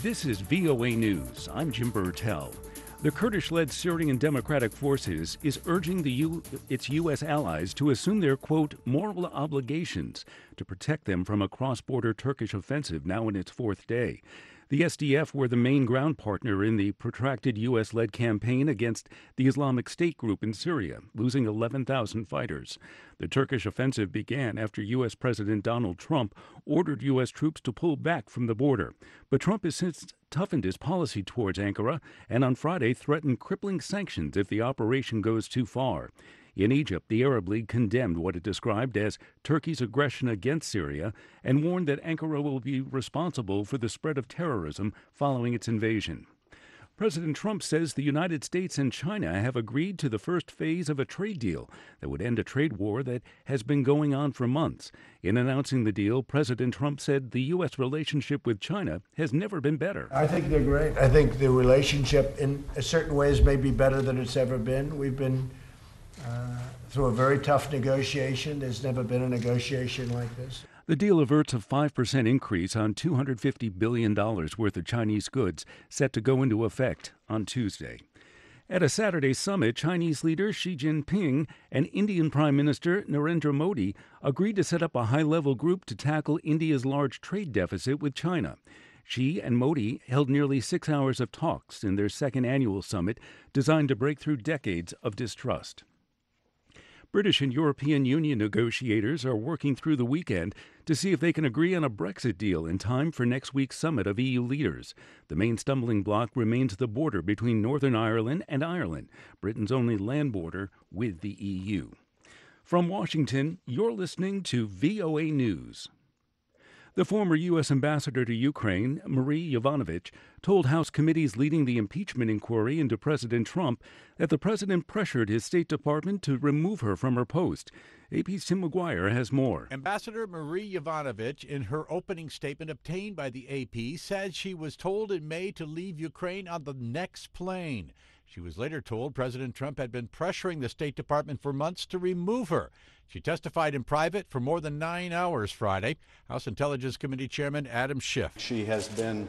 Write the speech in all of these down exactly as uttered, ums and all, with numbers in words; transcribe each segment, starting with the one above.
This is V O A News. I'm Jim Burtell. The Kurdish-led Syrian Democratic Forces is urging the U- its U S allies to assume their, quote, moral obligations to protect them from a cross-border Turkish offensive now in its fourth day. The S D F were the main ground partner in the protracted U S-led campaign against the Islamic State group in Syria, losing eleven thousand fighters. The Turkish offensive began after U S. President Donald Trump ordered U S troops to pull back from the border. But Trump has since toughened his policy towards Ankara and on Friday threatened crippling sanctions if the operation goes too far. In Egypt, the Arab League condemned what it described as Turkey's aggression against Syria and warned that Ankara will be responsible for the spread of terrorism following its invasion. President Trump says the United States and China have agreed to the first phase of a trade deal that would end a trade war that has been going on for months. In announcing the deal, President Trump said the U S relationship with China has never been better. I think they're great. I think the relationship in certain ways may be better than it's ever been. We've been uh, through a very tough negotiation. There's never been a negotiation like this. The deal averts a five percent increase on two hundred fifty billion dollars worth of Chinese goods set to go into effect on Tuesday. At a Saturday summit, Chinese leader Xi Jinping and Indian Prime Minister Narendra Modi agreed to set up a high-level group to tackle India's large trade deficit with China. Xi and Modi held nearly six hours of talks in their second annual summit designed to break through decades of distrust. British and European Union negotiators are working through the weekend to see if they can agree on a Brexit deal in time for next week's summit of E U leaders. The main stumbling block remains the border between Northern Ireland and Ireland, Britain's only land border with the E U. From Washington, you're listening to V O A News. The former U S ambassador to Ukraine, Marie Yovanovitch, told House committees leading the impeachment inquiry into President Trump that the president pressured his State Department to remove her from her post. A P's Tim McGuire has more. Ambassador Marie Yovanovitch, in her opening statement obtained by the A P, said she was told in May to leave Ukraine on the next plane. She was later told President Trump had been pressuring the State Department for months to remove her. She testified in private for more than nine hours Friday. House Intelligence Committee Chairman Adam Schiff. She has been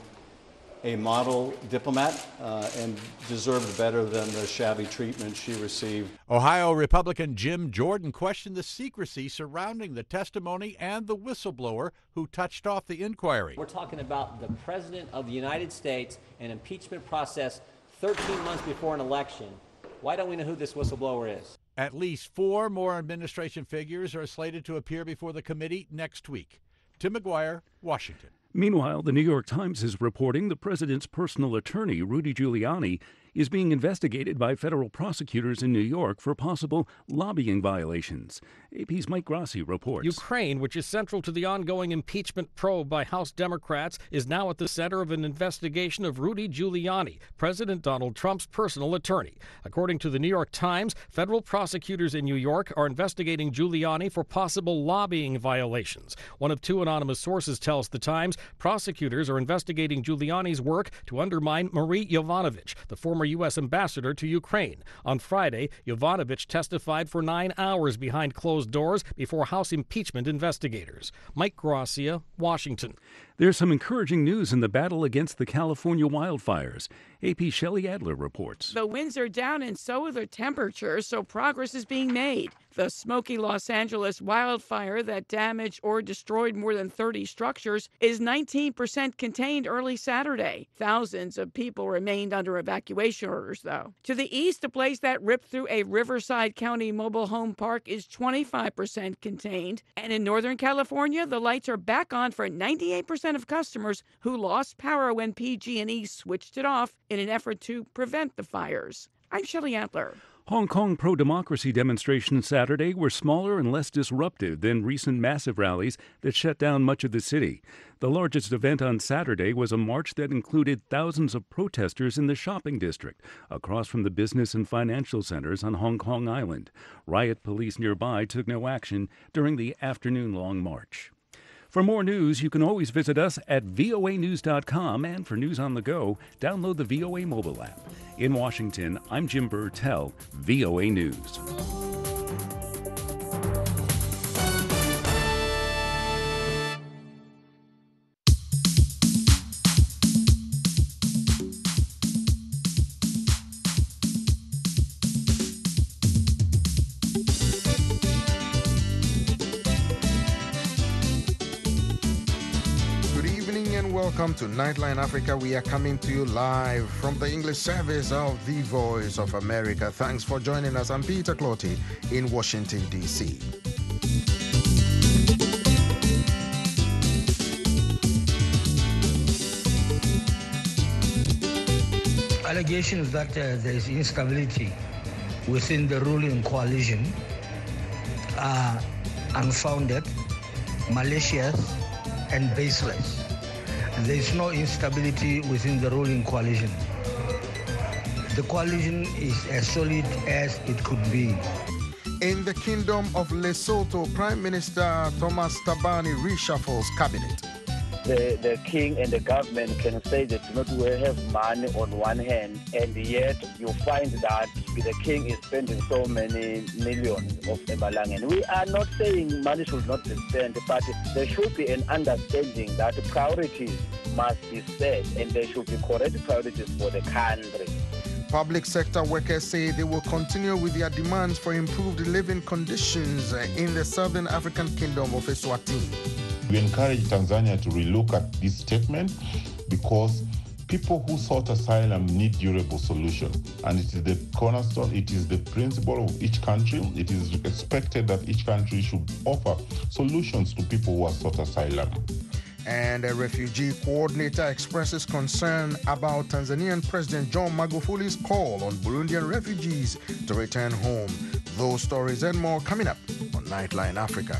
a model diplomat uh, and deserved better than the shabby treatment she received. Ohio Republican Jim Jordan questioned the secrecy surrounding the testimony and the whistleblower who touched off the inquiry. We're talking about the President of the United States, an impeachment process thirteen months before an election. Why don't we know who this whistleblower is? At least four more administration figures are slated to appear before the committee next week. Tim McGuire, Washington. Meanwhile, the New York Times is reporting the president's personal attorney, Rudy Giuliani, is being investigated by federal prosecutors in New York for possible lobbying violations. A P's Mike Grassi reports. Ukraine, which is central to the ongoing impeachment probe by House Democrats, is now at the center of an investigation of Rudy Giuliani, President Donald Trump's personal attorney. According to the New York Times, federal prosecutors in New York are investigating Giuliani for possible lobbying violations. One of two anonymous sources tells the Times prosecutors are investigating Giuliani's work to undermine Marie Yovanovitch, the former U S ambassador to Ukraine. On Friday, Yovanovitch testified for nine hours behind closed doors before House impeachment investigators. Mike Gracia, Washington. There's some encouraging news in the battle against the California wildfires. A P Shelley Adler reports. The winds are down and so are the temperatures, so progress is being made. The smoky Los Angeles wildfire that damaged or destroyed more than thirty structures is nineteen percent contained early Saturday. Thousands of people remained under evacuation orders, though. To the east, a place that ripped through a Riverside County mobile home park is twenty-five percent contained. And in Northern California, the lights are back on for ninety-eight percent of customers who lost power when P G and E switched it off in an effort to prevent the fires. I'm Shelley Adler. Hong Kong pro-democracy demonstrations Saturday were smaller and less disruptive than recent massive rallies that shut down much of the city. The largest event on Saturday was a march that included thousands of protesters in the shopping district, across from the business and financial centers on Hong Kong Island. Riot police nearby took no action during the afternoon-long march. For more news, you can always visit us at V O A news dot com, and for news on the go, download the V O A mobile app. In Washington, I'm Jim Burtell, V O A News. and welcome to Nightline Africa. We are coming to you live from the English service of The Voice of America. Thanks for joining us. I'm Peter Clotty in Washington, D C Allegations that uh, there is instability within the ruling coalition are unfounded, malicious, and baseless. There is no instability within the ruling coalition. The coalition is as solid as it could be. In the Kingdom of Lesotho, Prime Minister Thomas Thabane reshuffles cabinet. The, the king and the government can say that do not have money on one hand, and yet you find that the king is spending so many millions of Embalang. And we are not saying money should not be spent, but there should be an understanding that priorities must be set, and there should be correct priorities for the country. Public sector workers say they will continue with their demands for improved living conditions in the Southern African Kingdom of Eswatini. We encourage Tanzania to relook at this statement because people who sought asylum need durable solution, and it is the cornerstone, it is the principle of each country. It is expected that each country should offer solutions to people who have sought asylum. And a refugee coordinator expresses concern about Tanzanian President John Magufuli's call on Burundian refugees to return home. Those stories and more coming up on Nightline Africa.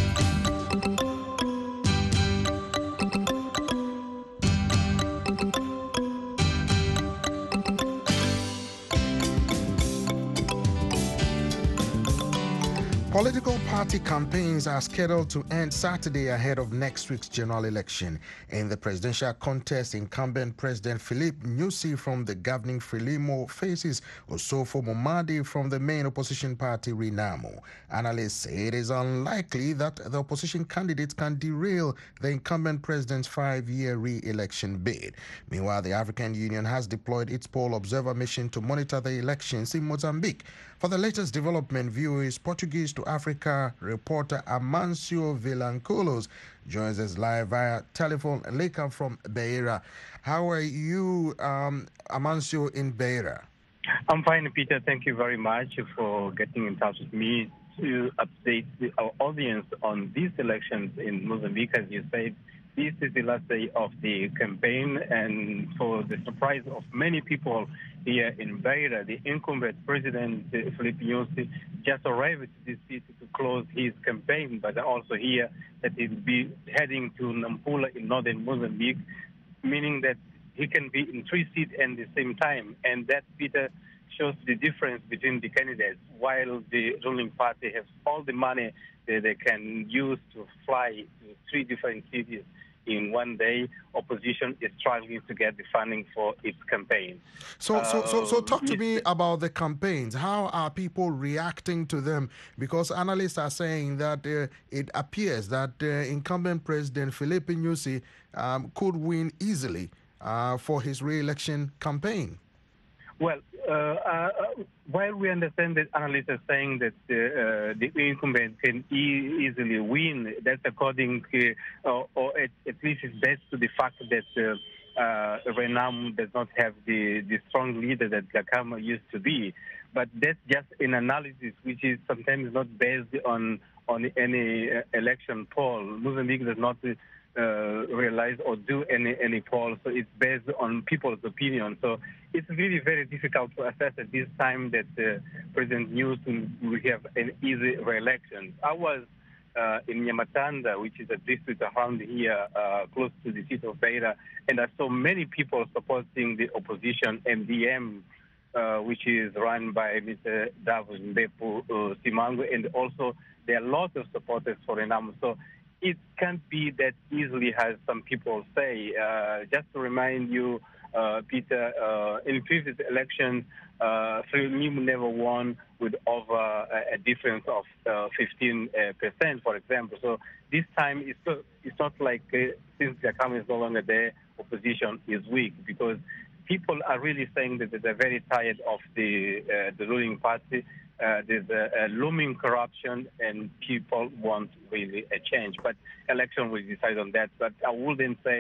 Political party campaigns are scheduled to end Saturday ahead of next week's general election. In the presidential contest, incumbent President Philippe Nyusi from the governing Frelimo faces Osofo Momadi from the main opposition party Renamo. Analysts say it is unlikely that the opposition candidates can derail the incumbent president's five-year re-election bid. Meanwhile, the African Union has deployed its poll observer mission to monitor the elections in Mozambique. For the latest development, viewers, Portuguese to Africa reporter Amancio Vilanculos joins us live via telephone link from Beira. How are you, um, Amancio, in Beira? I'm fine, Peter. Thank you very much for getting in touch with me to update the, our audience on these elections in Mozambique. As you said, this is the last day of the campaign, and for the surprise of many people here in Beira, the incumbent president, uh, Philippe Nyusi, just arrived to this city to close his campaign, but also here that he'll be heading to Nampula in northern Mozambique, meaning that he can be in three seats at the same time. And that, Peter, shows the difference between the candidates. While the ruling party has all the money that they can use to fly to three different cities in one day, opposition is struggling to get the funding for its campaign. So, so, so, so talk to uh, me about the campaigns. How are people reacting to them? Because analysts are saying that uh, it appears that uh, incumbent President Philippe Nyusi um, could win easily uh, for his re-election campaign. Well, uh, uh, while we understand that analysts are saying that uh, the incumbent can e easily win, that's according to, uh, or at, at least it's based to the fact that uh, uh, Renamo does not have the, the strong leader that Gakama used to be. But that's just an analysis which is sometimes not based on, on any uh, election poll. Mozambique does not uh, Uh, realize or do any any poll, so it's based on people's opinion. So it's really very difficult to assess at this time that uh, President Nyusi will have an easy re-election. I was uh, in Nyamatanda, which is a district around here, uh, close to the city of Beira, and I saw many people supporting the opposition M D M, uh, which is run by Mister Davos Mbepu uh, Simango, and also there are lots of supporters for Renamo. So it can't be that easily as some people say. Uh, just to remind you, uh, Peter, uh, in previous elections, uh, Frelimo never won with over a, a difference of uh, fifteen percent, for example. So this time, it's, so, it's not like uh, since Gakama is no longer there, opposition is weak, because people are really saying that they're very tired of the, uh, the ruling party. Uh, there's a, a looming corruption, and people want really a change. But election will decide on that. But I wouldn't say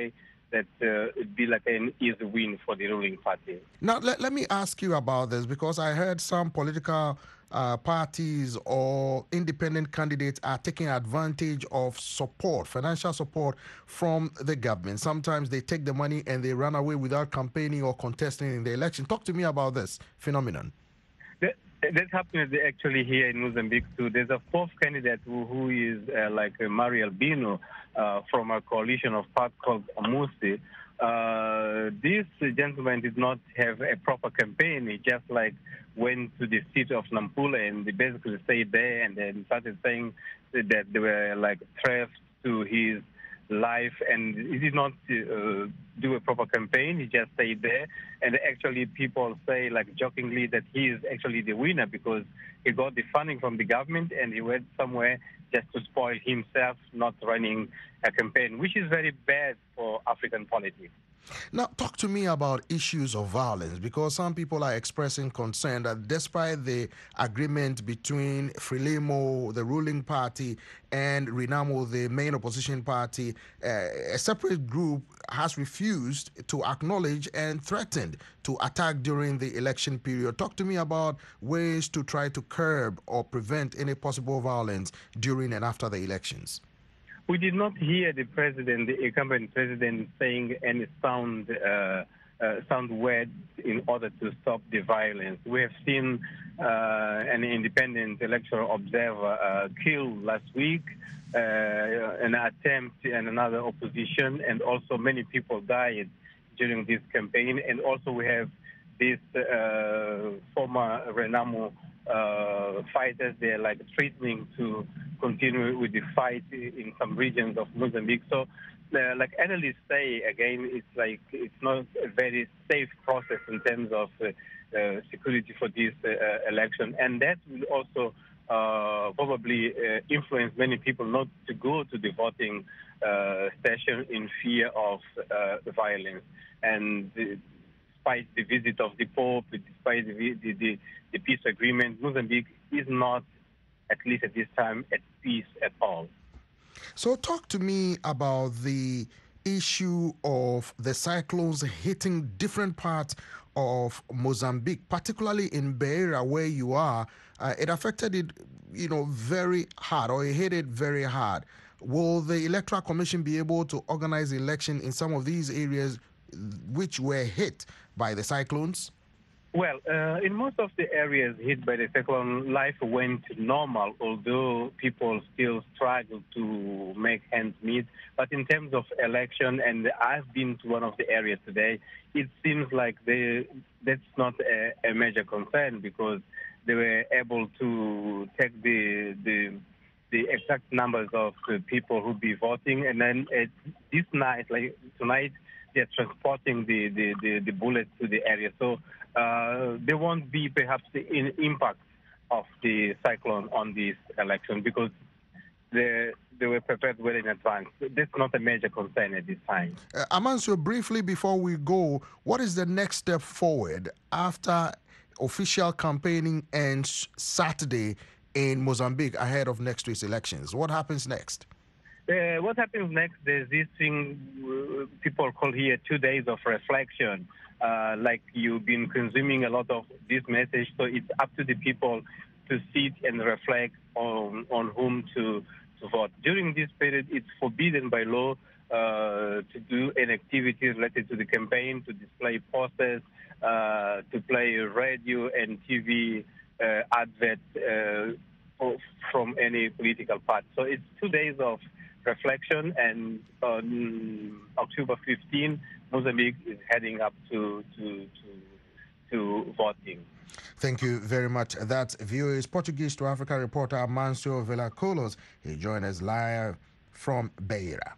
that uh, it'd be like an easy win for the ruling party. Now, let, let me ask you about this, because I heard some political uh, parties or independent candidates are taking advantage of support, financial support from the government. Sometimes they take the money and they run away without campaigning or contesting in the election. Talk to me about this phenomenon. That, that's happening actually here in Mozambique too. There's a fourth candidate who, who is uh, like uh, Mario Albino uh, from a coalition of parties called Amusi. Uh, this gentleman did not have a proper campaign. He just like went to the city of Nampula and they basically stayed there and then started saying that there were like threats to his life, and he did not uh, do a proper campaign. He just stayed there, and actually people say like jokingly that he is actually the winner because he got the funding from the government and he went somewhere just to spoil himself, not running a campaign, which is very bad for African politics. Now, talk to me about issues of violence, because some people are expressing concern that despite the agreement between Frelimo, the ruling party, and Renamo, the main opposition party, uh, a separate group has refused to acknowledge and threatened to attack during the election period. Talk to me about ways to try to curb or prevent any possible violence during and after the elections. We did not hear the president, the incumbent president, saying any sound uh, uh, sound word in order to stop the violence. We have seen uh, an independent electoral observer uh, killed last week, uh, an attempt and another opposition, and also many people died during this campaign. And also we have this uh, former Renamo uh, fighters. They're like threatening to continue with the fight in some regions of Mozambique. So, uh, like analysts say, again, it's like it's not a very safe process in terms of uh, uh, security for this uh, election, and that will also uh, probably uh, influence many people not to go to the voting uh, station in fear of uh, violence. And uh, despite the visit of the Pope, despite the, the, the, the peace agreement, Mozambique is not, at least at this time, at peace at all. So talk to me about the issue of the cyclones hitting different parts of Mozambique, particularly in Beira where you are. Uh, it affected it, you know, very hard, or it hit it very hard. Will the Electoral Commission be able to organize the election in some of these areas which were hit by the cyclones? Well, uh, in most of the areas hit by the cyclone, life went normal, although people still struggle to make ends meet. But in terms of election, and I've been to one of the areas today, it seems like they, that's not a, a major concern because they were able to take the the, the exact numbers of the people who be voting, and then at this night, like tonight, they're transporting the, the, the, the bullets to the area. So uh, there won't be perhaps the in impact of the cyclone on this election because they, they were prepared well in advance. That's not a major concern at this time. Uh, Amancio, briefly before we go, what is the next step forward after official campaigning ends Saturday in Mozambique ahead of next week's elections? What happens next? Uh, what happens next? There's this thing uh, people call here two days of reflection. Uh, like you've been consuming a lot of this message, so it's up to the people to sit and reflect on on whom to, to vote. During this period, it's forbidden by law uh, to do any activities related to the campaign, to display posters, uh, to play radio and T V uh, adverts uh, from any political party. So it's two days of reflection, and on October fifteenth, Mozambique is heading up to to to, to voting. Thank you very much. That's V O A's Portuguese to Africa reporter Amancio Villa-Colos. He joined us live from Beira.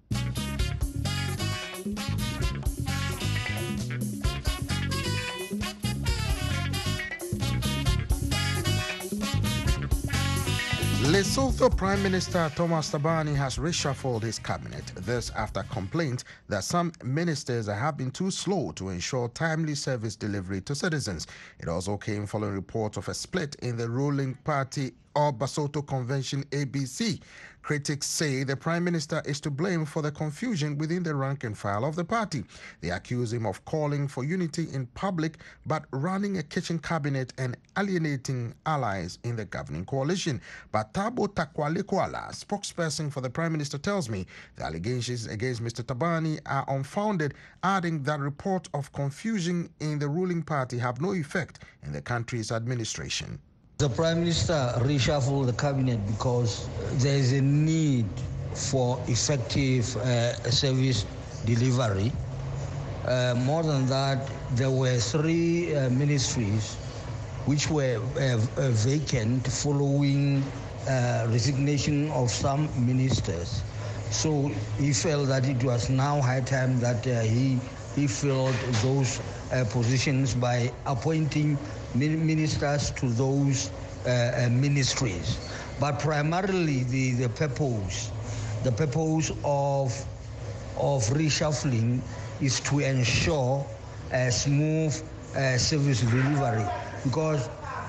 Lesotho Prime Minister Thomas Thabane has reshuffled his cabinet. This after complaints that some ministers have been too slow to ensure timely service delivery to citizens. It also came following reports of a split in the ruling party of Basotho Convention A B C. Critics say the Prime Minister is to blame for the confusion within the rank and file of the party. They accuse him of calling for unity in public but running a kitchen cabinet and alienating allies in the governing coalition. But Thabo Takwalekwala, spokesperson for the Prime Minister, tells me the allegations against Mister Thabane are unfounded, adding that reports of confusion in the ruling party have no effect in the country's administration. The Prime Minister reshuffled the cabinet because there is a need for effective uh, service delivery. Uh, more than that, there were three uh, ministries which were uh, uh, vacant following uh, resignation of some ministers. So he felt that it was now high time that uh, he, he filled those uh, positions by appointing ministers to those uh, uh, ministries. But primarily the, the purpose, the purpose of, of reshuffling is to ensure a smooth uh, service delivery, because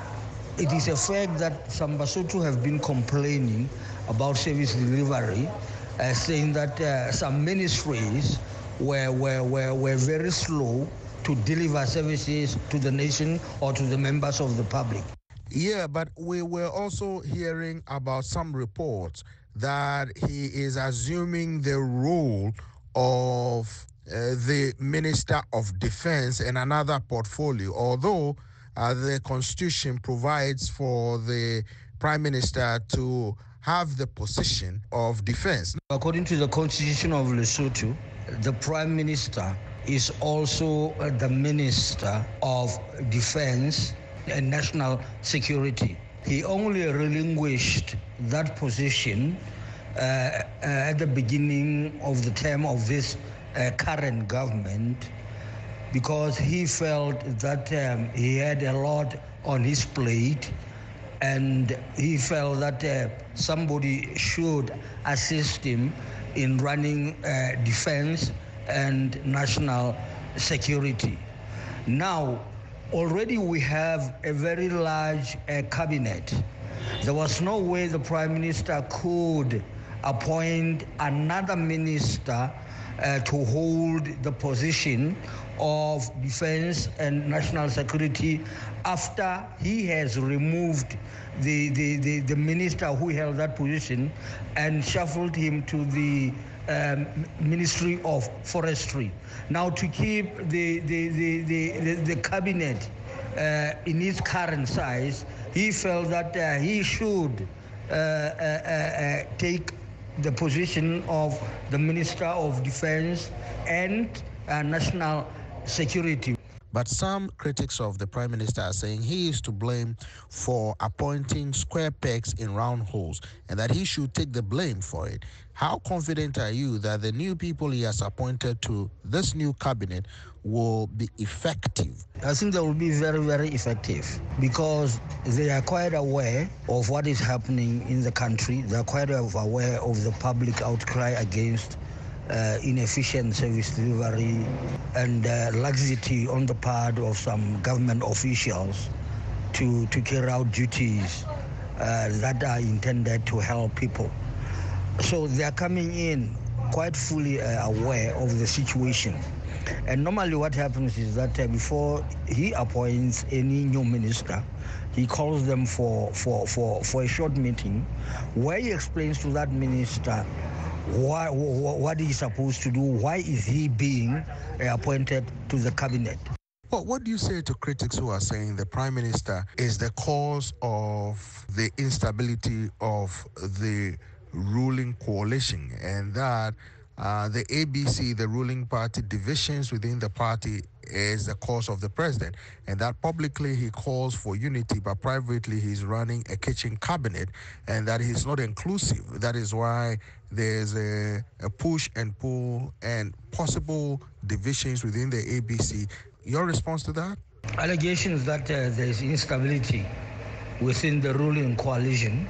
it is a fact that some Basotho have been complaining about service delivery, uh, saying that uh, some ministries were, were, were, were very slow to deliver services to the nation or to the members of the public. Yeah, but we were also hearing about some reports that he is assuming the role of uh, the Minister of Defense in another portfolio, although uh, the Constitution provides for the Prime Minister to have the position of defense. According to the Constitution of Lesotho, the Prime Minister is also the Minister of Defense and National Security. He only relinquished that position uh, uh, at the beginning of the term of this uh, current government because he felt that um, he had a lot on his plate and he felt that uh, somebody should assist him in running uh, defense and national security. Now, already we have a very large uh, cabinet. There was no way the Prime Minister could appoint another minister uh, to hold the position of defense and national security after he has removed the, the, the, the minister who held that position and shuffled him to the Um, Ministry of Forestry. Now, to keep the, the, the, the, the cabinet uh, in its current size, he felt that uh, he should uh, uh, uh, take the position of the Minister of Defense and uh, National Security. But some critics of the Prime Minister are saying he is to blame for appointing square pegs in round holes and that he should take the blame for it. How confident are you that the new people he has appointed to this new cabinet will be effective? I think they will be very, very effective because they are quite aware of what is happening in the country. They are quite aware of the public outcry against Uh, inefficient service delivery and uh, laxity on the part of some government officials to, to carry out duties uh, that are intended to help people. So they are coming in quite fully uh, aware of the situation. And normally what happens is that uh, before he appoints any new minister, he calls them for, for, for, for a short meeting where he explains to that minister Why, what he's supposed to do, why is he being uh, appointed to the cabinet. Well, what do you say to critics who are saying the Prime Minister is the cause of the instability of the ruling coalition and that uh, the A B C, the ruling party, divisions within the party is the cause of the president, and that publicly he calls for unity, but privately he's running a kitchen cabinet, and that he's not inclusive. That is why there's a, a push and pull and possible divisions within the A B C. Your response to that? Allegations that uh, there is instability within the ruling coalition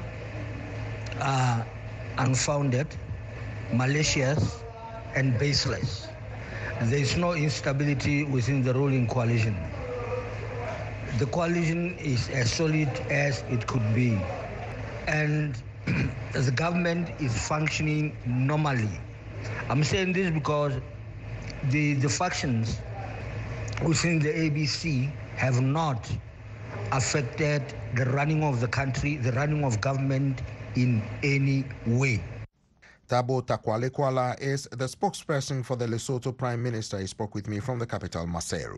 are unfounded, malicious, and baseless. There is no instability within the ruling coalition. The coalition is as solid as it could be. and the government is functioning normally. I'm saying this because the, the factions within the A B C have not affected the running of the country, the running of government in any way. Thabo Takwalekwala is the spokesperson for the Lesotho Prime Minister. He spoke with me from the capital, Maseru.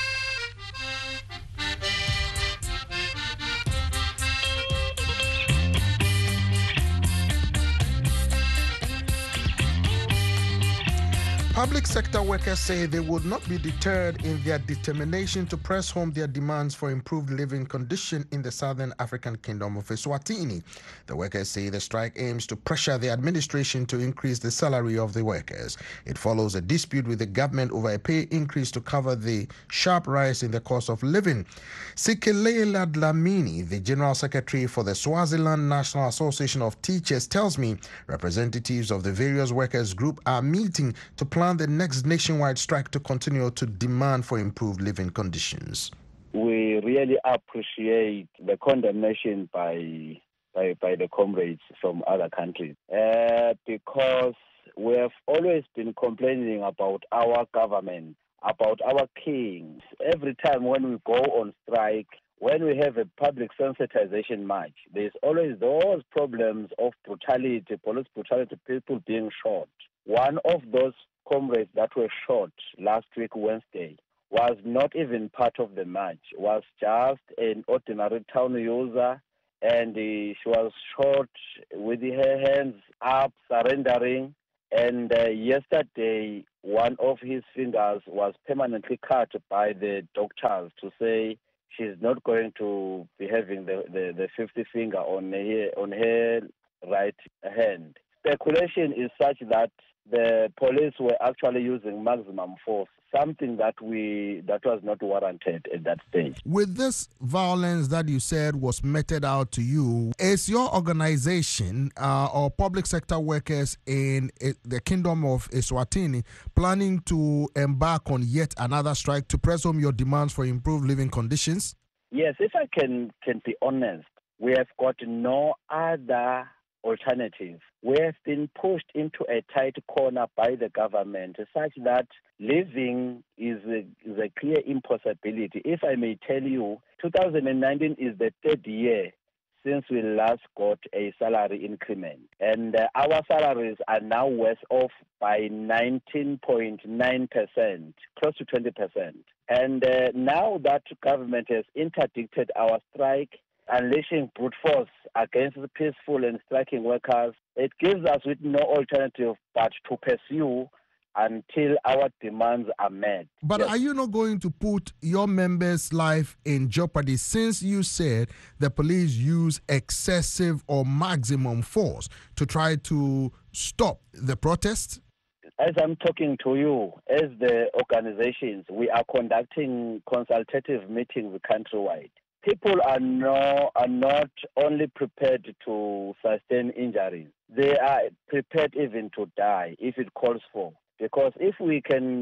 Public sector workers say they would not be deterred in their determination to press home their demands for improved living conditions in the southern African kingdom of Eswatini. The workers say the strike aims to pressure the administration to increase the salary of the workers. It follows a dispute with the government over a pay increase to cover the sharp rise in the cost of living. Sikelela Dlamini, the General Secretary for the Swaziland National Association of Teachers, tells me representatives of the various workers group are meeting to plan the next nationwide strike to continue to demand for improved living conditions. We really appreciate the condemnation by by, by the comrades from other countries uh, because we have always been complaining about our government, about our kings. Every time when we go on strike, when we have a public sensitization march, there's always those problems of brutality, police brutality, people being shot. One of those comrades that were shot last week, Wednesday, was not even part of the march, was just an ordinary town user, and uh, she was shot with her hands up, surrendering. And uh, yesterday, one of his fingers was permanently cut by the doctors to say she's not going to be having the, the, the fifth finger on her, on her right hand. Speculation is such that the police were actually using maximum force, something that we that was not warranted at that stage. With this violence that you said was meted out to you, is your organization uh, or public sector workers in uh, the Kingdom of Eswatini planning to embark on yet another strike to press home your demands for improved living conditions? Yes, if I can, can be honest, we have got no other alternative. We have been pushed into a tight corner by the government such that living is a, is a clear impossibility. If I may tell you, two thousand nineteen is the third year since we last got a salary increment. And uh, our salaries are now worse off by nineteen point nine percent, close to twenty percent. And uh, now that government has interdicted our strike, unleashing brute force against the peaceful and striking workers, it gives us with no alternative but to pursue until our demands are met. But yes. Are you not going to put your members' life in jeopardy since you said the police use excessive or maximum force to try to stop the protests? As I'm talking to you, as the organizations, we are conducting consultative meetings countrywide. People are, no, are not only prepared to sustain injuries, they are prepared even to die if it calls for. Because if we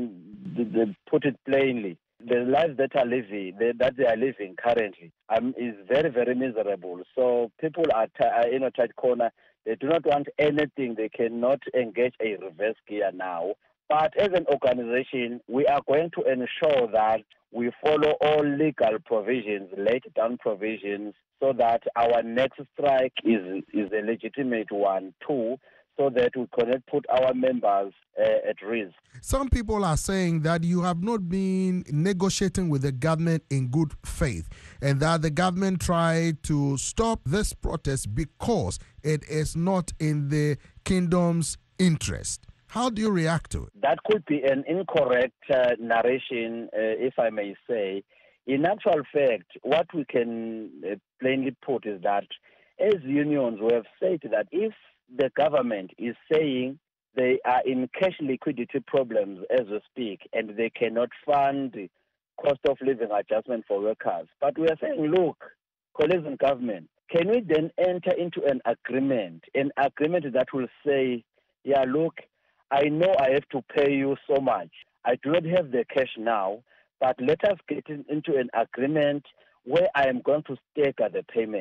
can put it plainly, the lives that are living, that they are living currently, um, is very, very miserable. So people are, t- are in a tight corner. They do not want anything. They cannot engage a reverse gear now. But as an organization, we are going to ensure that we follow all legal provisions, laid down provisions, so that our next strike is is a legitimate one too, so that we cannot put our members uh, at risk. Some people are saying that you have not been negotiating with the government in good faith and that the government tried to stop this protest because it is not in the kingdom's interest. How do you react to it? That could be an incorrect uh, narration, uh, if I may say. In actual fact, what we can uh, plainly put is that as unions, we have said that if the government is saying they are in cash liquidity problems as we speak and they cannot fund cost of living adjustment for workers, but we are saying, look, colleagues in government, can we then enter into an agreement, an agreement that will say, yeah, look, I know I have to pay you so much. I do not have the cash now, but let us get in, into an agreement where I am going to stagger the payment.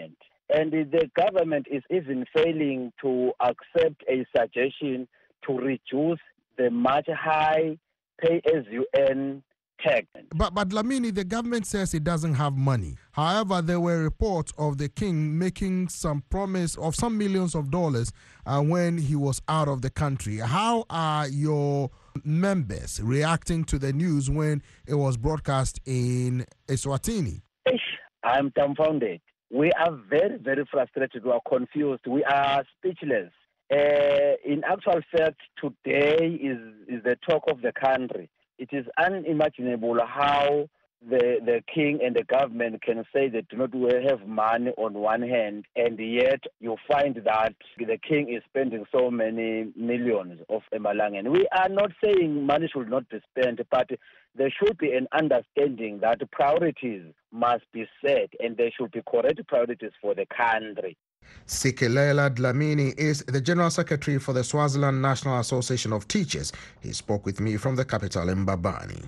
And the government is even failing to accept a suggestion to reduce the much high pay-as-you-earn tax. But, but Dlamini, the government says it doesn't have money. However, there were reports of the king making some promise of some millions of dollars uh, when he was out of the country. How are your members reacting to the news when it was broadcast in Eswatini? I'm dumbfounded. We are very, very frustrated. We are confused. We are speechless. Uh, in actual fact, today is, is the talk of the country. It is unimaginable how the, the king and the government can say they do not have money on one hand, and yet you find that the king is spending so many millions of Mpumalanga. We are not saying money should not be spent, but there should be an understanding that priorities must be set, and there should be correct priorities for the country. Sikelela Dlamini is the General Secretary for the Swaziland National Association of Teachers. He spoke with me from the capital, Mbabane.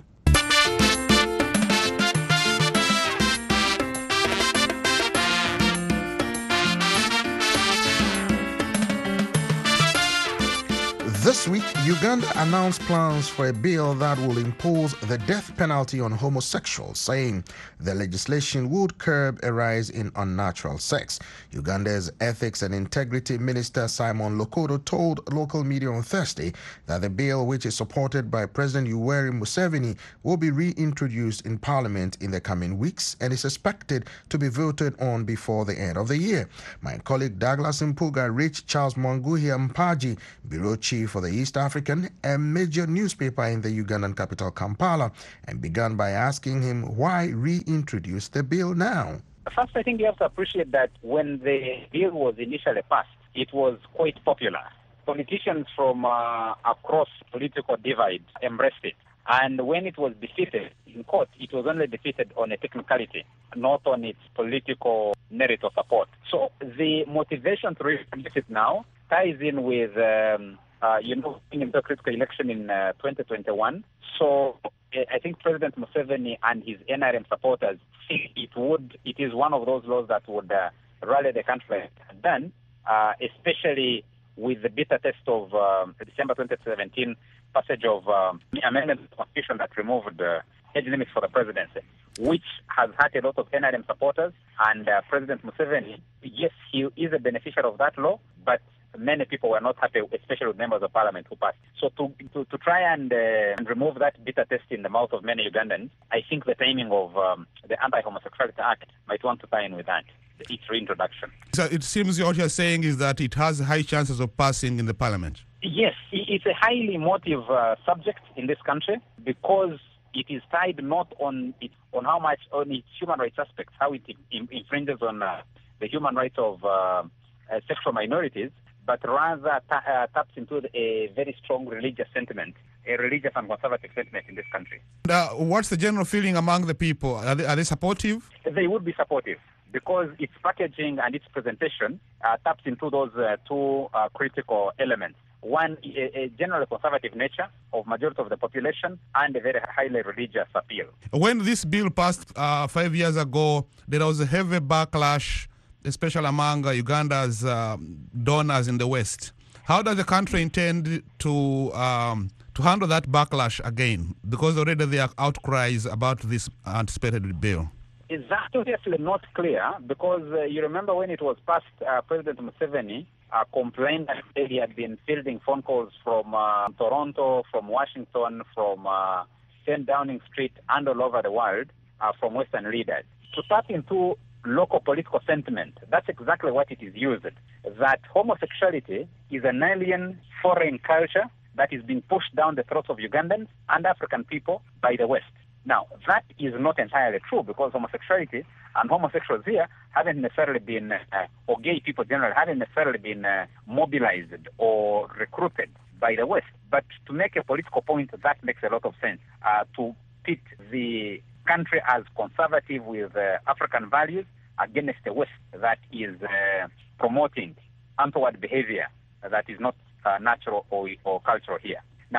This week, Uganda announced plans for a bill that will impose the death penalty on homosexuals, saying the legislation would curb a rise in unnatural sex. Uganda's Ethics and Integrity Minister Simon Lokodo told local media on Thursday that the bill, which is supported by President Yoweri Museveni, will be reintroduced in Parliament in the coming weeks and is expected to be voted on before the end of the year. My colleague Douglas Mpuga reached Charles Mwanguhia Mpaji, Bureau Chief for the East African, a major newspaper in the Ugandan capital Kampala, and began by asking him why reintroduce the bill now. First, I think you have to appreciate that when the bill was initially passed, it was quite popular. Politicians from uh, across political divide embraced it. And when it was defeated in court, it was only defeated on a technicality, not on its political merit or support. So the motivation to reintroduce it now ties in with um, Uh, you know, in the critical election in uh, twenty twenty-one. So uh, I think President Museveni and his N R M supporters think it would, it is one of those laws that would uh, rally the country done, uh, especially with the bitter test of um, December twenty seventeen passage of um, the amendment to the Constitution that removed the age limits for the presidency, which has had a lot of N R M supporters. And uh, President Museveni, yes, he is a beneficiary of that law, but many people were not happy, especially with members of parliament who passed. So to to, to try and, uh, and remove that bitter taste in the mouth of many Ugandans, I think the timing of um, the Anti-Homosexuality Act might want to tie in with that, its reintroduction. So it seems what you're saying is that it has high chances of passing in the parliament. Yes, it's a highly emotive uh, subject in this country because it is tied not on it, on how much on its human rights aspects, how it infringes on uh, the human rights of uh, uh, sexual minorities, but rather ta- uh, taps into a very strong religious sentiment, a religious and conservative sentiment in this country. Uh, what's the general feeling among the people? Are they, are they supportive? They would be supportive because its packaging and its presentation uh, taps into those uh, two uh, critical elements. One, a, a generally conservative nature of majority of the population and a very highly religious appeal. When this bill passed uh, five years ago, there was a heavy backlash, especially among uh, Uganda's uh, donors in the West. How does the country intend to um, to handle that backlash again? Because already there are outcries about this anticipated bill. It's obviously not clear because uh, you remember when it was passed, uh, President Museveni uh, complained that he had been fielding phone calls from uh, Toronto, from Washington, from uh, ten Downing Street, and all over the world uh, from Western leaders to tap into local political sentiment. That's exactly what it is used. That homosexuality is an alien foreign culture that is being pushed down the throats of Ugandans and African people by the West. Now, that is not entirely true because homosexuality and homosexuals here haven't necessarily been, uh, or gay people generally, haven't necessarily been uh, mobilized or recruited by the West. But to make a political point, that makes a lot of sense. Uh, to pit the country as conservative with uh, African values against the West that is uh, promoting untoward behavior that is not uh, natural or, or cultural here. Now,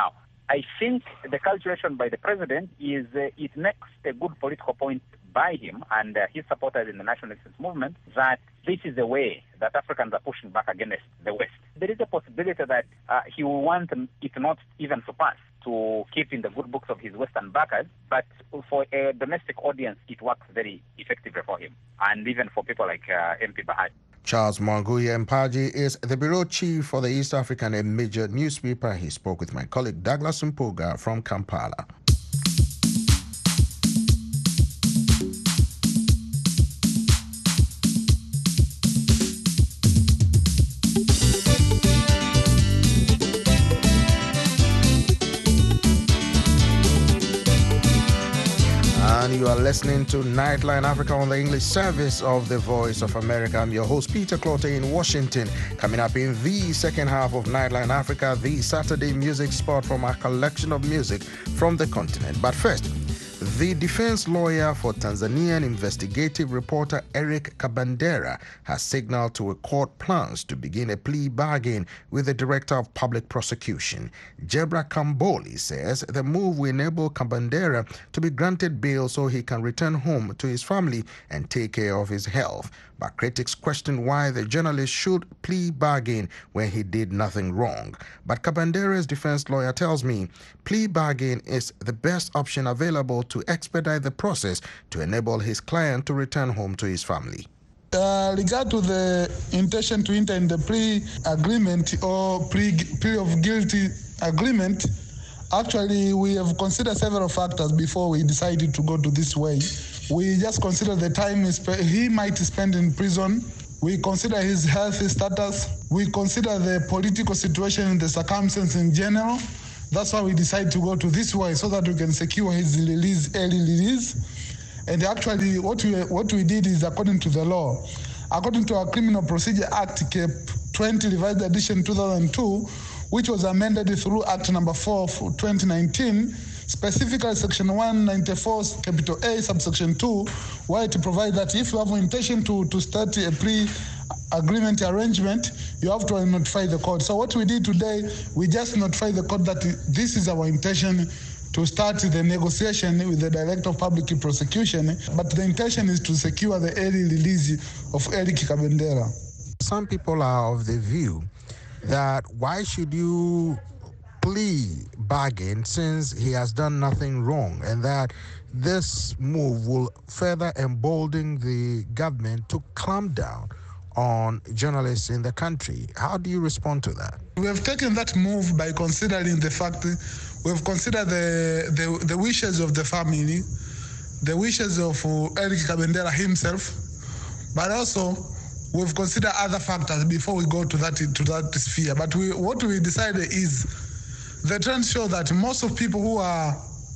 I think the calculation by the president is uh, it makes a good political point by him and uh, his supporters in the national resistance movement that this is the way that Africans are pushing back against the West. There is a possibility that uh, he will want it not even to pass, to keep in the good books of his Western backers, but for a domestic audience, it works very effectively for him, and even for people like uh, M P Bahati. Charles Mwanguya Mpaji is the bureau chief for the East African and major newspaper. He spoke with my colleague Douglas Mpuga from Kampala. And you are listening to Nightline Africa on the English service of the Voice of America. I'm your host, Peter Clottey in Washington. Coming up in the second half of Nightline Africa, the Saturday music spot from our collection of music from the continent. But first, the defense lawyer for Tanzanian investigative reporter Eric Kabendera has signaled to a court plans to begin a plea bargain with the director of public prosecution. Jebra Kamboli says the move will enable Kabendera to be granted bail so he can return home to his family and take care of his health. But critics question why the journalist should plea bargain when he did nothing wrong. But Kabendera's defense lawyer tells me plea bargain is the best option available to expedite the process to enable his client to return home to his family. Uh, regard to the intention to enter in the plea agreement or plea, plea of guilty agreement, actually we have considered several factors before we decided to go to this way. We just consider the time he might spend in prison. We consider his health status. We consider the political situation and the circumstances in general. That's why we decided to go to this way, so that we can secure his release, early release. And actually, what we what we did is according to the law. According to our Criminal Procedure Act, Cap twenty, revised edition two thousand two, which was amended through Act number four of twenty nineteen, specifically section one ninety-four, capital A, subsection two, where it provides that if you have an intention to, to start a pre-agreement arrangement, you have to notify the court. So what we did today, we just notify the court that this is our intention to start the negotiation with the Director of Public Prosecution, but the intention is to secure the early release of Eric Kabendera. Some people are of the view that why should you plea bargain since he has done nothing wrong, and that this move will further embolden the government to clamp down on journalists in the country. How do you respond to that? We have taken that move by considering the fact we have considered the, the, the wishes of the family, the wishes of Eric Kabendera himself, but also we've considered other factors before we go to that to that sphere. But we, what we decided is the trends show that most of people who are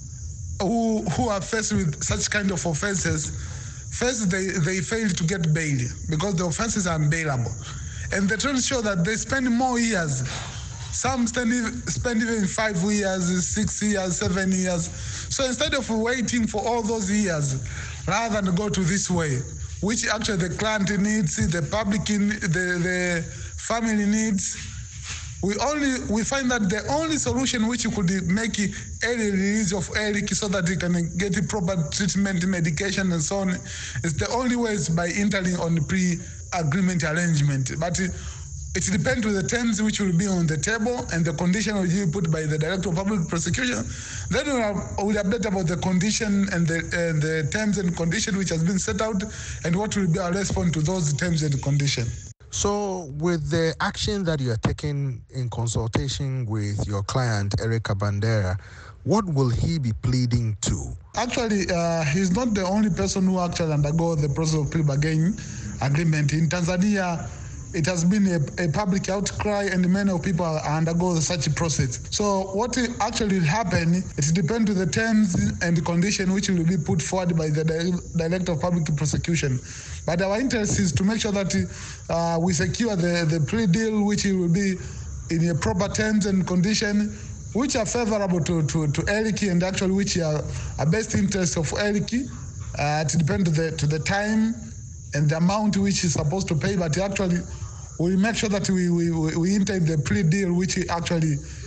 who who are faced with such kind of offenses, first they, they fail to get bail because the offenses are unbailable. And the trends show that they spend more years. Some spend, spend even five years, six years, seven years. So instead of waiting for all those years, rather than go to this way, which actually the client needs, the public, in, the, the family needs, we only we find that the only solution which could make early release of Eric so that he can get proper treatment, medication, and so on, is the only way is by entering on the pre-agreement arrangement. But it, it depends on the terms which will be on the table and the condition will be put by the Director of Public Prosecution. Then we will update about the condition and the, uh, the terms and condition which has been set out and what will be our response to those terms and conditions. So with the action that you are taking in consultation with your client, Eric Kabendera, what will he be pleading to? Actually, uh, he's not the only person who actually undergo the process of plea bargaining agreement. In Tanzania, it has been a, a public outcry and many of people undergo such a process. So what actually will happen, it depends on the terms and the condition which will be put forward by the Director of Public Prosecution. But our interest is to make sure that uh, we secure the, the plea deal which will be in a proper terms and condition which are favorable to, to, to Eric and actually which are a best interest of Eric. Uh, it depends to the, to the time and the amount which he's supposed to pay, but actually we make sure that we, we, we enter the plea deal which actually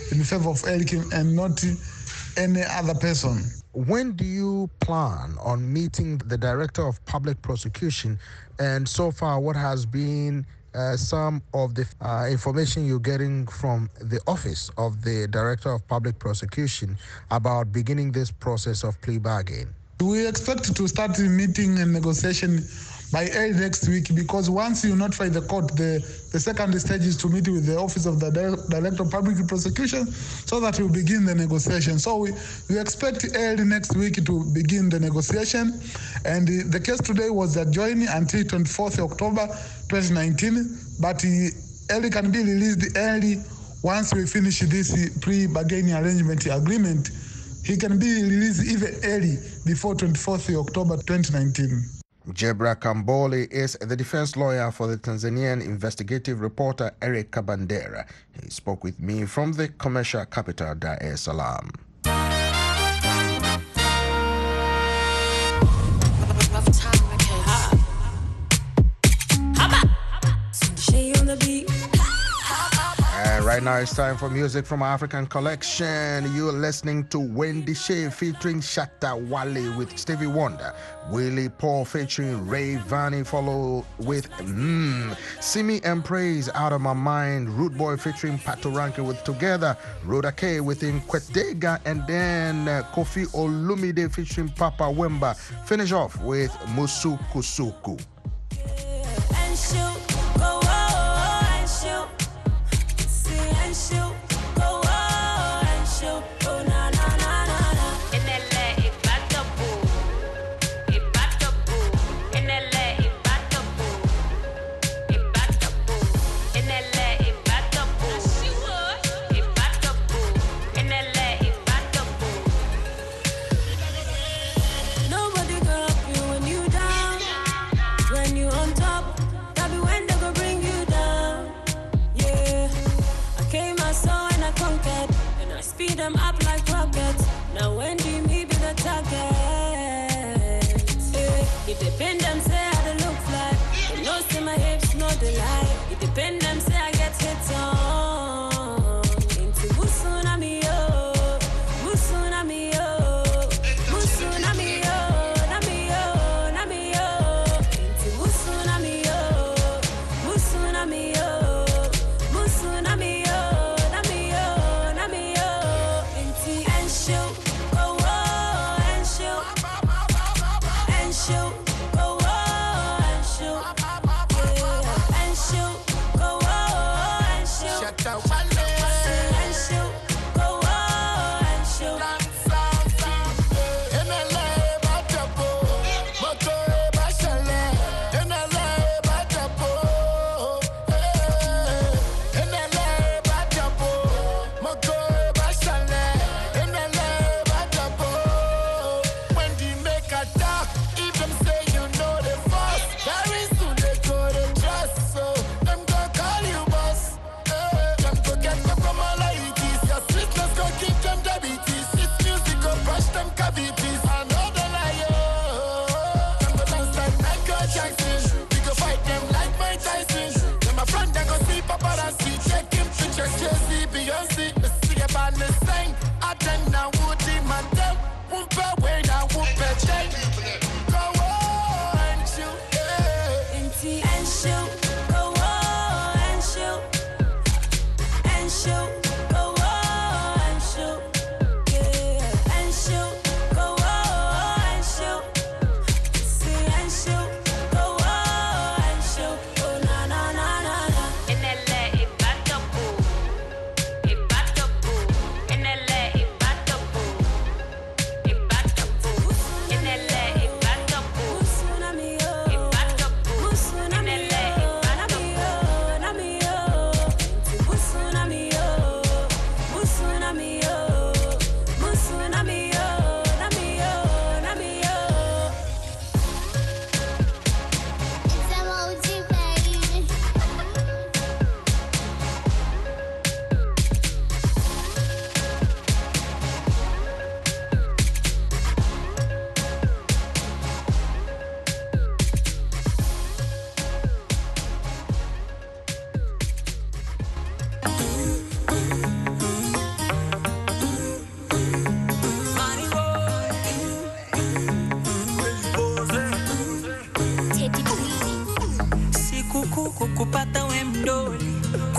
in favor of Elk and not any other person. When do you plan on meeting the Director of Public Prosecution? And so far, what has been uh, some of the uh, information you're getting from the Office of the Director of Public Prosecution about beginning this process of plea bargain? We expect to start meeting and negotiation by early next week, because once you notify the court, the, the second stage is to meet with the Office of the Director of Public Prosecution so that we begin the negotiation. So we, we expect early next week to begin the negotiation. And the, the case today was adjourned until twenty-fourth of October twenty nineteen, but early can be released early once we finish this pre-bargaining arrangement agreement. He can be released even early before twenty-fourth of October twenty nineteen. Jebra Kambole is the defense lawyer for the Tanzanian investigative reporter Eric Kabendera. He spoke with me from the commercial capital, Dar es Salaam. And right now it's time for music from our African collection. You're listening to Wendy Shea featuring Shatta Wale with Stevie Wonder. Willie Paul featuring Ray Vanny, follow with Mmm. Simi and Praise, Out of My Mind. Root Boy featuring Pato Ranke with Together. Rhoda K with Nkwetega, and then uh, Kofi Olumide featuring Papa Wemba. Finish off with Musu Kusuku. Them up like rockets. Now when do me be the target? Yeah. It depend them say how they look like. They know see my hips, no delight. It depend them say I get hits on. Into Busunami yo, Busunami yo, Busunami yo, Nami yo, Nami yo. Into Busunami yo, Busunami yo, Busunami yo.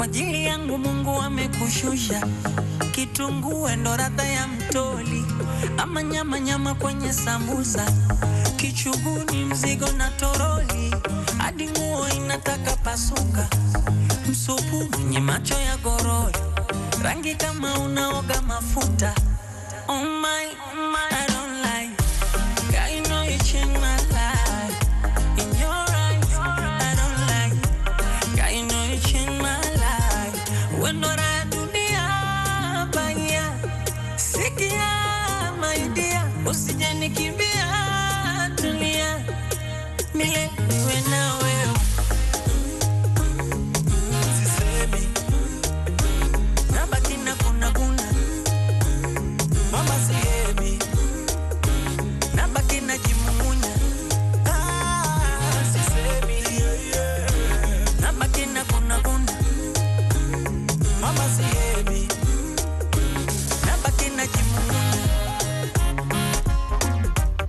ajili yangu Mungu amekushusha. Kitunguu ndo radha ya mtoli, ama nyama nyama kwenye sambusa. Kichuguni mzigo na toroli, hadi nguo inataka pasuka. Msupu mwenye macho ya gorori, rangi kama unaoga mafuta. Oh my, oh my, I don't like. God, you know you changed my life. In your eyes, I don't like. God, you know you changed my life. When do I do the baya? Sikia, my dear. Usije nikimbia, tulia. Mile niwe na wewe. Sisemi. Nabaki na kuna kuna. Mama sihemi. Nabaki na kimumunya. Ah, sisemi. Nabaki na kuna kuna. Mama sihemi. Nabaki na kimumunya.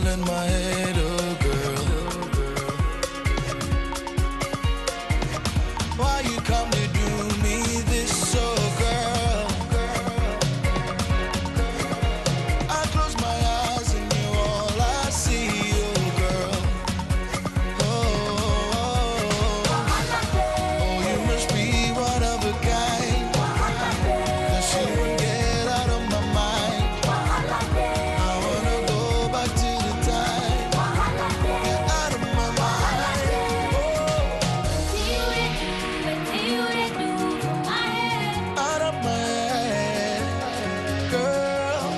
in my head, oh girl. Why you come to do me this, oh girl? I close my eyes and you're all I see, oh girl. Oh, oh, you must be one of a kind. That she won't get out of my mind. I wanna go back to the time. Get out of my mind. Out of my head, girl.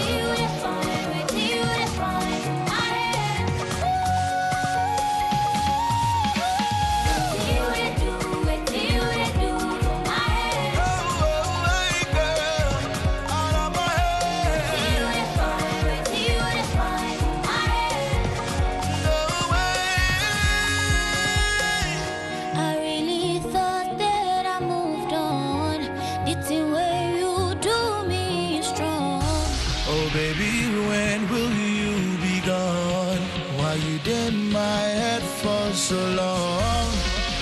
I really thought that I moved on. It's the way you do me strong. Oh baby, when will you be gone? Why you in my head for so long?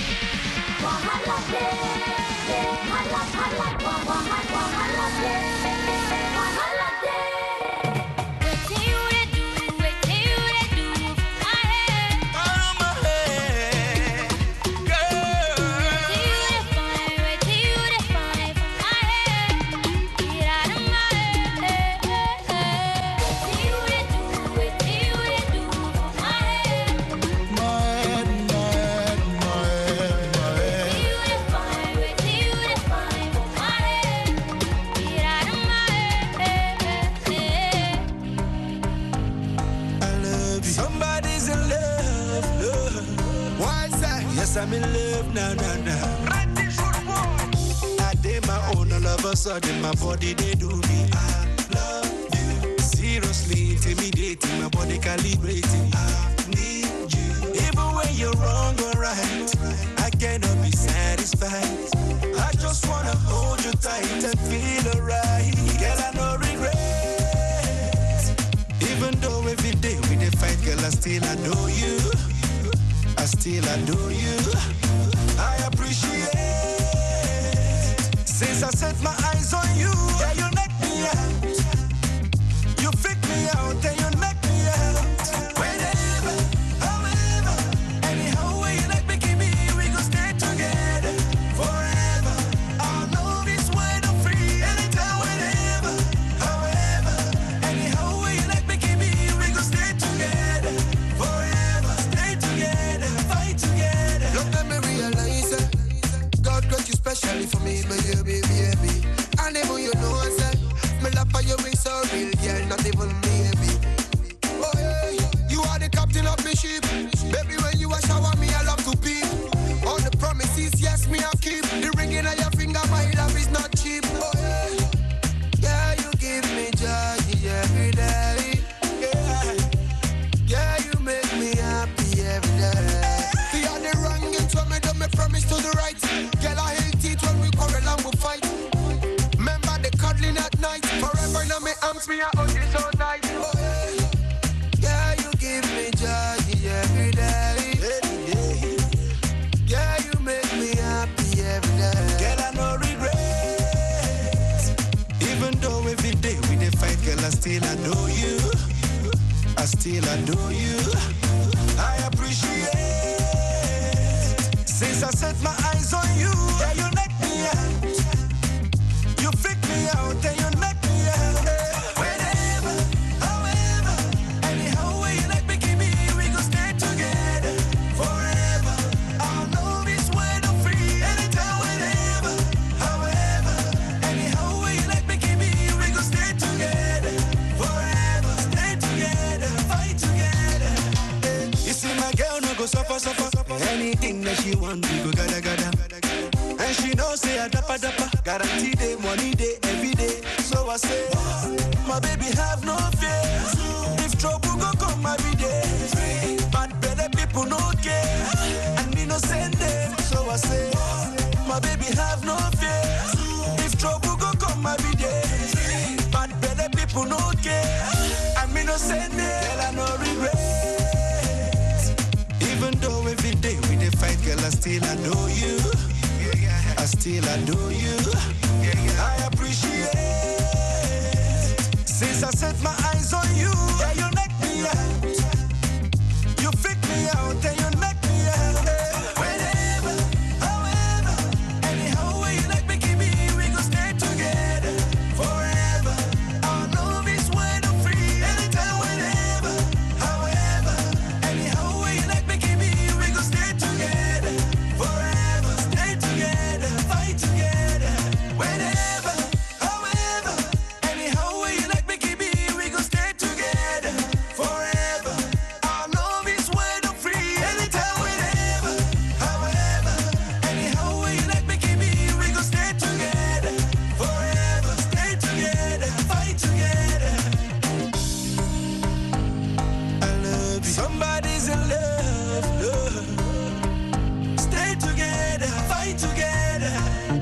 Somebody's in love, love. Why is that? Yes, I'm in love now, now, now. I did my own, all of a sudden my body they do me. I love you. Seriously intimidating, my body calibrating. I need you. Even when you're wrong or right, I cannot be satisfied. I just wanna hold you tight and feel alright. Girl, I no regret. Even though every day we dey fight, girl, I still adore you. I still adore you. I appreciate. Since I set my eyes on you, yeah, you knock me out. You freak me out, and you knock me out. Whenever, however, anyhow way you like me, give me, we gon' stay together forever. Our love is wide and free, anytime, whenever, however, anyhow way you like me, give me, we gon' stay together forever. Stay together, fight together. Don't let me realize it. God got you specially for me, my baby, baby. And even you know I said, me love for you is so real, yeah, not even maybe. Oh yeah, you are the captain of my ship. Baby, when you a shower me, I love to peep. All the promises, yes, me I keep. The ring in your finger, my love is not cheap. Oh yeah, yeah, you give me joy every day. Yeah, yeah, you make me happy every day. The other wrong and when me do me promise to the right. Girl, I hate it when we quarrel and we fight. Remember the cuddling at night. Forever now me arms, me I hold you so tight. Oh yeah, yeah, you give me joy every day. Every day. Yeah, you make me happy every day. Girl, I no regret. Even though every day we dey fight, girl, I still adore you. I still adore you. I appreciate. Since I set my eyes on you, yeah, you knock me out. You freak me out, and you knock me out. Whenever, however, anyhow way you like me, give me, we gon' stay together forever. Our love is wide and free, anytime, whenever, however, anyhow way you like me, give me, we gon' stay together forever. Stay together, fight together. You see my girl no go suffer, suffer. Anything that she want, we go gada gada. And she know say I dappa dappa. Guarantee day, money day, every day. So I say, my baby have no fear. If trouble go come every day. Bad better people no care. And me no send them. So I say, my baby have no fear. If trouble go come every day. Bad better people no care. And me no send them. Girl, I no regret. still adore you. I still adore you. I appreciate since I set my eyes on you. Yeah, you knock me out. You freak me out and you knock me out. Whenever, however, anyhow way you like me, keep me, we gon' stay together forever. Our love is wide and free. Anytime, whenever, however, anyhow way you like me, keep me, we gon' stay together forever. Stay together, fight together. Whenever, however, anyhow way you like me, keep me, we gon' stay together forever. Our love is wide and free. Anytime, whenever, however, anyhow way you like me, keep me, we gon' stay together forever. Stay together, fight together. I love you. Somebody's in love, love. Stay together, fight together.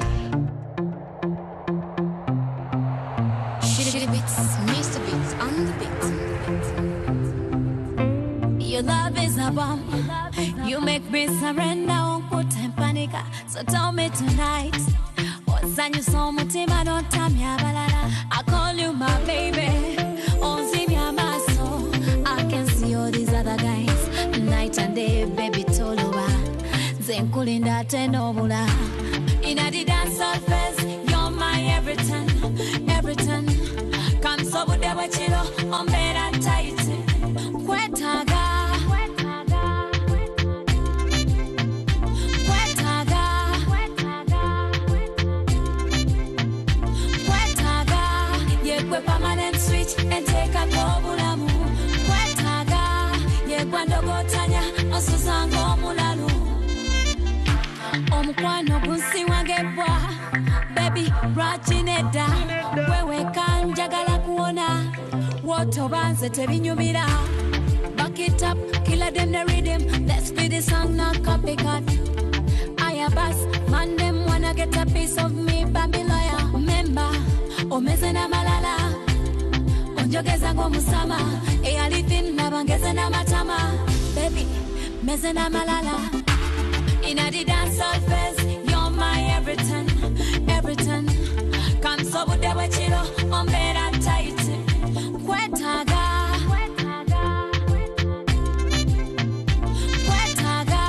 Shitty beats, Mister Beats on the beat. Your love is a bomb. You make me surrender, won't put in panic. So tell me tonight, what's on your soul? Mutima don't tell me balala. I call you my baby. Oh, see me my soul. I can see all these other guys, night and day, baby Toluwa. Zenkulinda tenobula. In a dance surface, you're my everything, everything. Come so with the wachilo, on bed and tight. Kwetaga, kwetaga, kwetaga. Yeah, kwe permanent switch and take a kobulamu. Kwetaga, yeah, kwando gotanya, osusango mulalu. Omukwano gunsi wangebwa, baby rachineda. Wewe kanjagala kuona, woto banze tebinyumira. Back it up, killer them the rhythm. Let's be the song, not copycat. I bass, man them wanna get a piece of me, baby lawyer. Member, omeze na malala. Onjogeza ngo musama, eyalifin nabangeze na matama. Baby, meze na malala. In a dance surface, you're my everything, everything. Come so with the wachilo, on bed and tight. Kwetaga, kwetaga,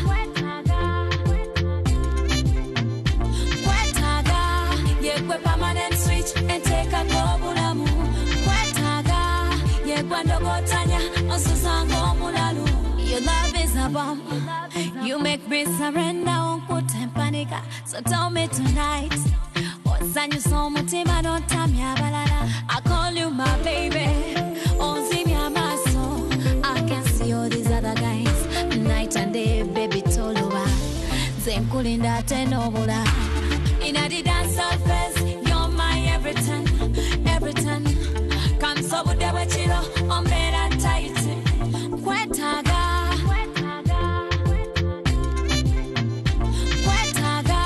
kwetaga. Yeah, kwe permanent switch and take a kobulamu. Kwetaga, yeah, kwando gotanya, osusango mulalu. Your love is a bomb. You make me surrender, won't put in panic. So tell me tonight, what's on your soul? Mutima don't tell me balala. I call you my baby. Oh, see me my soul. I can see all these other guys, night and day, baby Toluwa. Zenkulinda tenobula. In a dance surface, you're my everything, everything. Come so with the wachilo, on bed and tight. Kwetaga, kwetaga,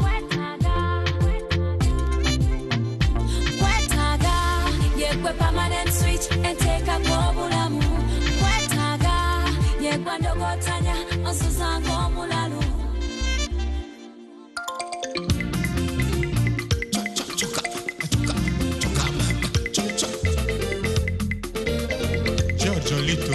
kwetaga. Yeah, kwe permanent switch and take a kobulamu. Kwetaga, yeah, kwando gotanya, osusango mulalu. Jojolito.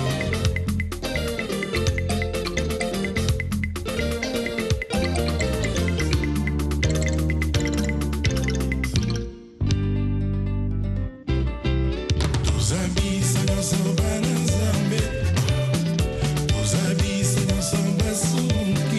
Samba Zambe, Ozabi Samba Samba Sumke.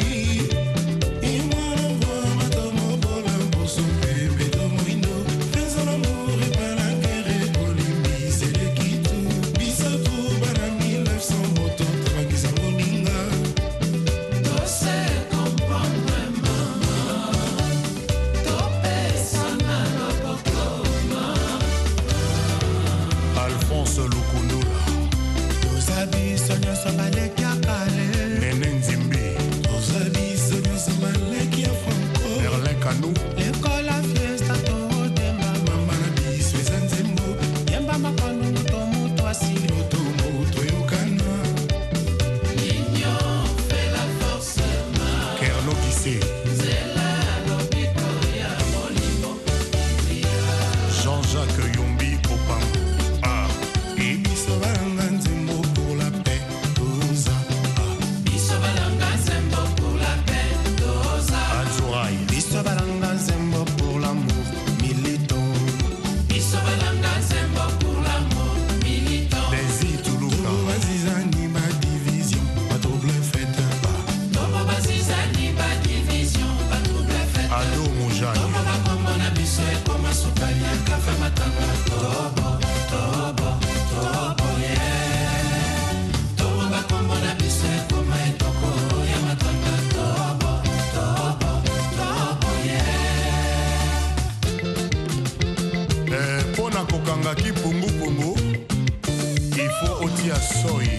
Ki pungu pungu, il faut oti à soy.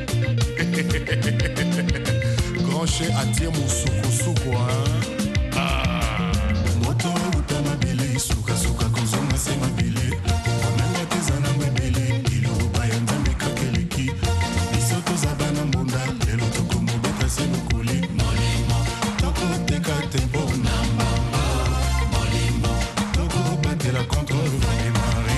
Grand chez attire mon soukou soukou, hein. Ah. Moto utama bile, suka suka konzonga se mabile. Onanga tezana mwebele, ilo bayanda mekakeleki. Bisoto zabana mbunda, lelo toko mobeta se mukuli. Molimo, toko teka tempo namba. Molimo, toko batela contre le vent.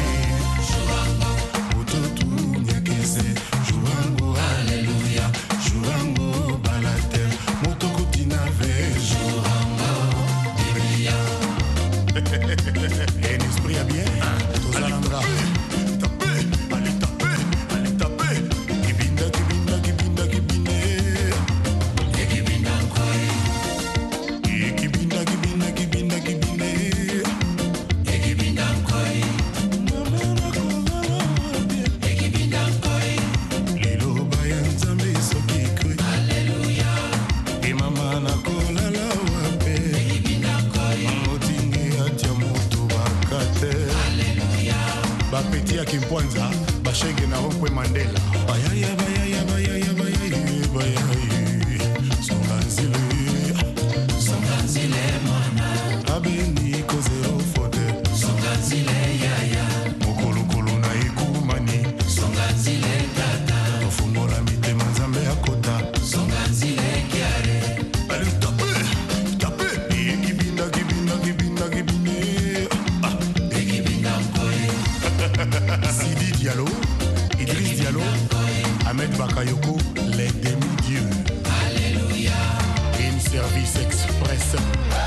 Kimpwanza bashenge na hokwe Mandela bayaya bayaya bayaya bayaya bayaya songanzile songanzile mwana abeni ko zero fote songanzile yaya mokolokolo na ikumani songanzile tata tofungola mitema nzambe akota songanzile kiare ali tape tape kibinda kibinda kibinda kibine ah kibinda mkoye Sidi Diallo, Idriss Diallo, Ahmed Bakayoko, les demi-dieux. Alléluia. In service express.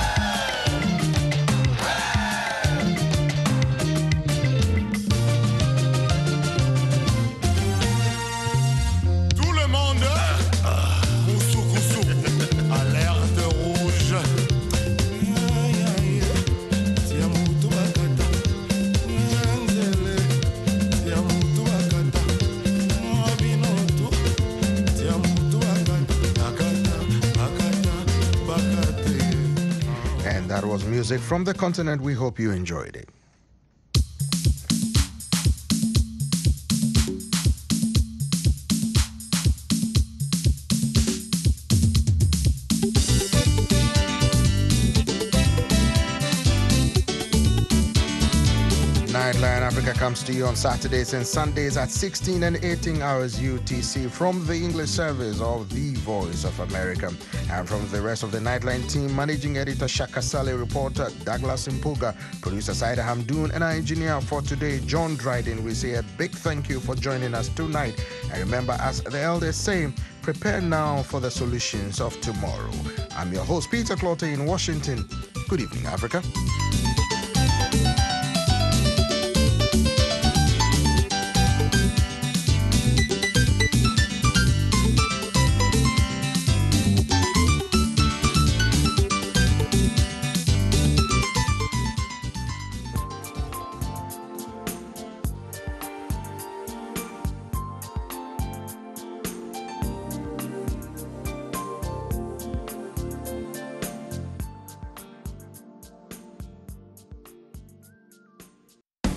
Tout le monde, Moussou Koussou, alerte rouge. That was music from the continent. We hope you enjoyed it. Nightline Africa comes to you on Saturdays and Sundays at sixteen and eighteen hours U T C from the English service of The Voice of America. And from the rest of the Nightline team, managing editor Shaka Saleh, reporter Douglas Impuga, producer Saida Hamdoon, and our engineer for today, John Dryden, we say a big thank you for joining us tonight. And remember, as the elders say, prepare now for the solutions of tomorrow. I'm your host, Peter Clottey in Washington. Good evening, Africa.